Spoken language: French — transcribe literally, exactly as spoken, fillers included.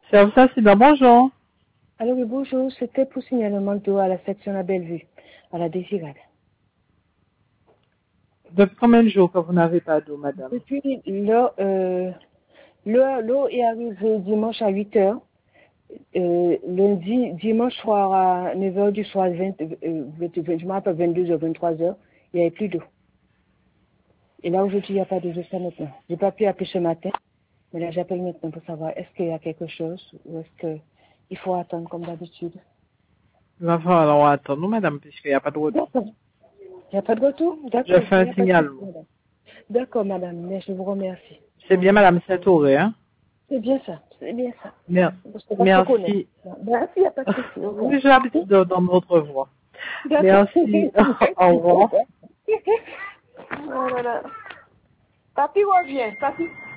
Serve ça, c'est dans bonjour. Alors oui, bonjour, c'était pour signalement d'eau à la section à Bellevue, à la Désirade. Depuis combien de jours que vous n'avez pas d'eau, madame? Depuis l'eau, euh, l'eau, l'eau est arrivée dimanche à huit heures. Euh, lundi, dimanche soir à neuf heures du soir, vingt, euh, vingt, vingt, je me rappelle vingt-deux heures, vingt-trois heures, il n'y avait plus d'eau. Et là, aujourd'hui, il n'y a pas d'eau jusqu'à maintenant. Je n'ai pas pu appeler ce matin, mais là, j'appelle maintenant pour savoir est-ce qu'il y a quelque chose ou est-ce qu'il faut attendre comme d'habitude. Il va falloir attendre, madame, puisqu'il n'y a pas de retour. D'accord. Il n'y a pas de retour? D'accord. Je fais un signalement. D'accord, madame, mais je vous remercie. C'est bien, madame Saint-Auré, hein? C'est bien ça, c'est bien ça. Merci. Merci. Merci, il n'y a pas de souci. Oui, j'ai l'habitude d'entendre votre voix. D'accord. Merci. Au revoir. Oh là là. Papi revient, papi.